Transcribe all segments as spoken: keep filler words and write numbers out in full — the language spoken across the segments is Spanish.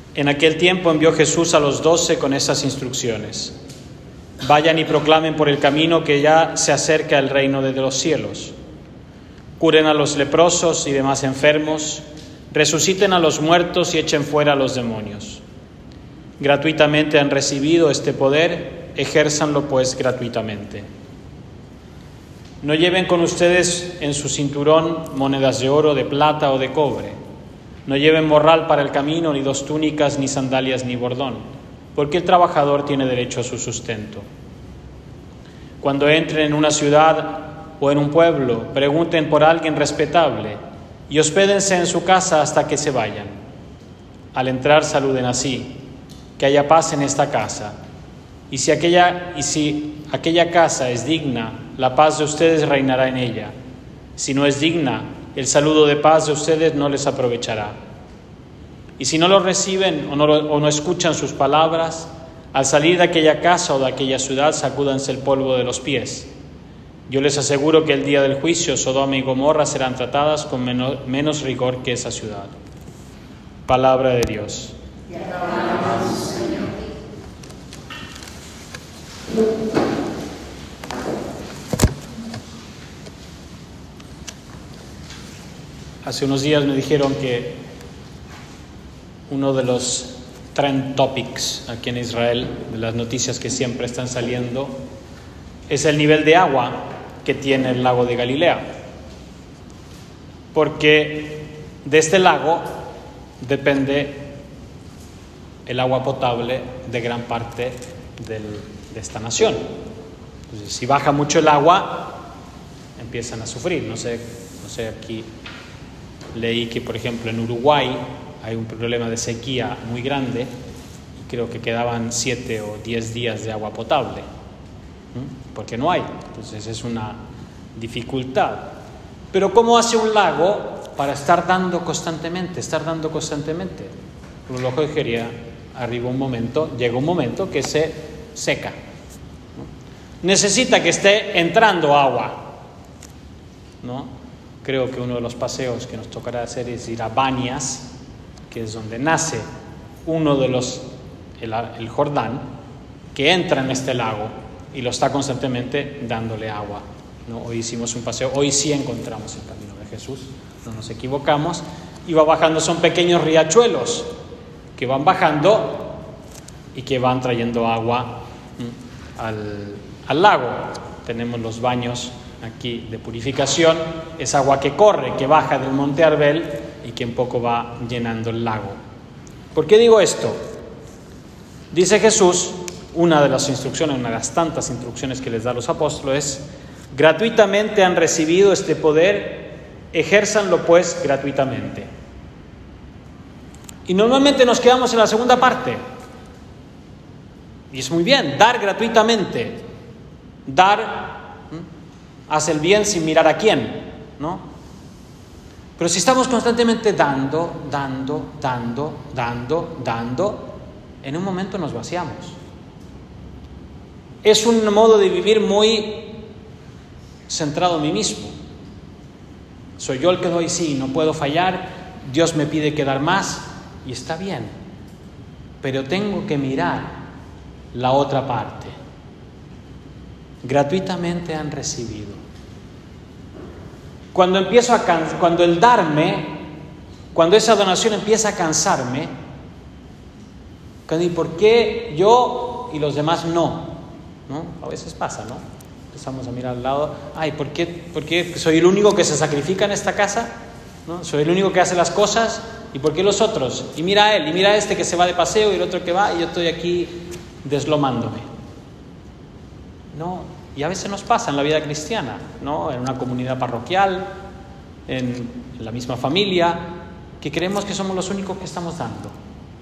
En aquel tiempo envió Jesús a los doce con estas instrucciones: vayan y proclamen por el camino que ya se acerca el reino de los cielos. Curen a los leprosos y demás enfermos, resuciten a los muertos y echen fuera a los demonios. Gratuitamente han recibido este poder, ejérzanlo pues gratuitamente. No lleven con ustedes en su cinturón monedas de oro, de plata o de cobre. No lleven morral para el camino, ni dos túnicas, ni sandalias, ni bordón, porque el trabajador tiene derecho a su sustento. Cuando entren en una ciudad o en un pueblo, pregunten por alguien respetable y hospédense en su casa hasta que se vayan. Al entrar saluden así: que haya paz en esta casa. Y si aquella, y si aquella casa es digna, la paz de ustedes reinará en ella. Si no es digna, el saludo de paz de ustedes no les aprovechará. Y si no lo reciben o no, lo, o no escuchan sus palabras, al salir de aquella casa o de aquella ciudad, sacúdanse el polvo de los pies. Yo les aseguro que el día del juicio, Sodoma y Gomorra serán tratadas con menos, menos rigor que esa ciudad. Palabra de Dios. Te alabamos, Señor. Hace unos días me dijeron que uno de los trend topics aquí en Israel, de las noticias que siempre están saliendo, es el nivel de agua que tiene el lago de Galilea. Porque de este lago depende el agua potable de gran parte del, de esta nación. Entonces, si baja mucho el agua, empiezan a sufrir. No sé, no sé, aquí leí que, por ejemplo, en Uruguay hay un problema de sequía muy grande y creo que quedaban siete o diez días de agua potable, ¿Mm? porque no hay. Entonces es una dificultad. Pero ¿cómo hace un lago para estar dando constantemente, estar dando constantemente? El reloj de Geria arriba un momento, llega un momento que se seca. ¿no? Necesita que esté entrando agua, ¿no? Creo que uno de los paseos que nos tocará hacer es ir a Bañas, que es donde nace uno de los, el, el Jordán, que entra en este lago y lo está constantemente dándole agua. ¿no? Hoy hicimos un paseo, hoy sí encontramos el camino de Jesús, no nos equivocamos, y va bajando, son pequeños riachuelos que van bajando y que van trayendo agua al, al lago. Tenemos los baños aquí de purificación, es agua que corre, que baja del monte Arbel y que un poco va llenando el lago. ¿Por qué digo esto? Dice Jesús, una de las instrucciones, una de las tantas instrucciones que les da a los apóstoles, gratuitamente han recibido este poder, ejérzanlo pues gratuitamente. Y normalmente nos quedamos en la segunda parte. Y es muy bien, dar gratuitamente, dar... Haz el bien sin mirar a quién, ¿no? Pero si estamos constantemente dando, dando, dando, dando, dando, en un momento nos vaciamos. Es un modo de vivir muy centrado en mí mismo. Soy yo el que doy, sí, no puedo fallar, Dios me pide que dar más, y está bien. Pero tengo que mirar la otra parte. Gratuitamente han recibido. Cuando empiezo a can- cuando el darme, cuando esa donación empieza a cansarme, cuando ¿y por qué yo y los demás no? ¿No? A veces pasa, ¿no? Empezamos a mirar al lado, ay, ¿por qué, por qué soy el único que se sacrifica en esta casa? ¿No? Soy el único que hace las cosas, ¿y por qué los otros? Y mira a él, y mira a este que se va de paseo y el otro que va, y yo estoy aquí deslomándome. No. Y a veces nos pasa en la vida cristiana, ¿no? En una comunidad parroquial, en la misma familia, que creemos que somos los únicos que estamos dando.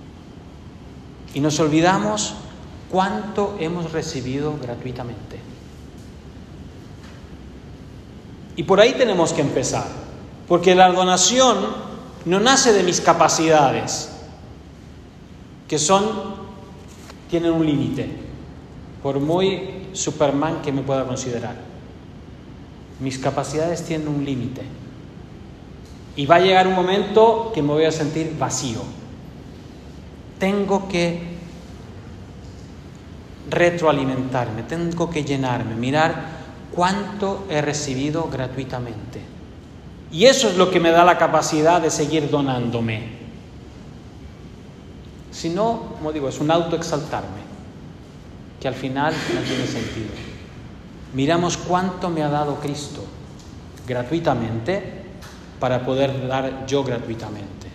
Y nos olvidamos cuánto hemos recibido gratuitamente. Y por ahí tenemos que empezar, porque la donación no nace de mis capacidades, que son, tienen un límite. Por muy Superman que me pueda considerar, mis capacidades tienen un límite y va a llegar un momento que me voy a sentir vacío tengo que retroalimentarme, tengo que llenarme, mirar cuánto he recibido gratuitamente. Y eso es lo que me da la capacidad de seguir donándome. Si no, como digo, es un autoexaltarme, que al final no tiene sentido. Miramos cuánto me ha dado Cristo gratuitamente para poder dar yo gratuitamente.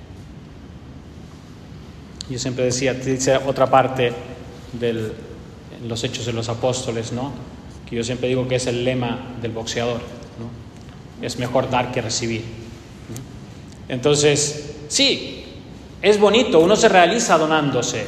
Yo siempre decía, dice otra parte de los Hechos de los Apóstoles, ¿no? Que yo siempre digo que es el lema del boxeador, ¿no? Es mejor dar que recibir, ¿no? Entonces, sí, es bonito, uno se realiza donándose.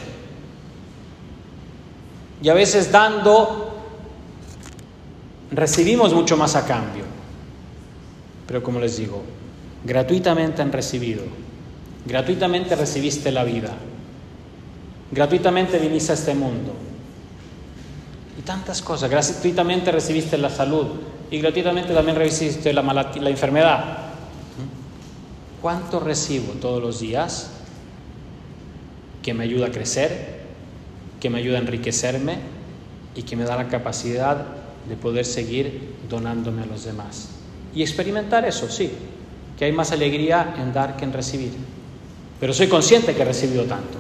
Y a veces dando, recibimos mucho más a cambio. Pero como les digo, gratuitamente han recibido. Gratuitamente recibiste la vida. Gratuitamente viniste a este mundo. Y tantas cosas. Gratuitamente recibiste la salud. Y gratuitamente también recibiste la, malat- la enfermedad. ¿Cuánto recibo todos los días que me ayuda a crecer, que me ayuda a enriquecerme y que me da la capacidad de poder seguir donándome a los demás? Y experimentar eso, sí, que hay más alegría en dar que en recibir. Pero soy consciente que he recibido tanto.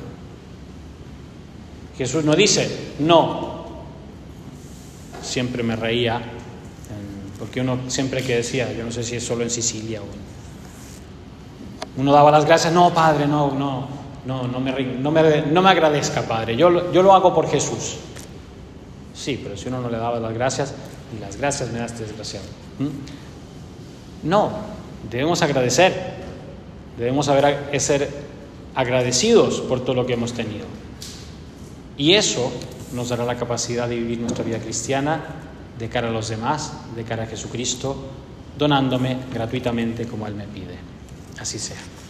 Jesús no dice, no. Siempre me reía, porque uno siempre que decía, yo no sé si es solo en Sicilia o en... uno daba las gracias, no, Padre, no, no, no, no me, no me, no me agradezca, Padre, yo, lo- yo lo hago por Jesús. Sí, pero si uno no le daba las gracias, y las gracias me das, desgraciado. ¿Mm? No, debemos agradecer, debemos saber ser agradecidos por todo lo que hemos tenido. Y eso nos dará la capacidad de vivir nuestra vida cristiana de cara a los demás, de cara a Jesucristo, donándome gratuitamente como Él me pide. Así sea.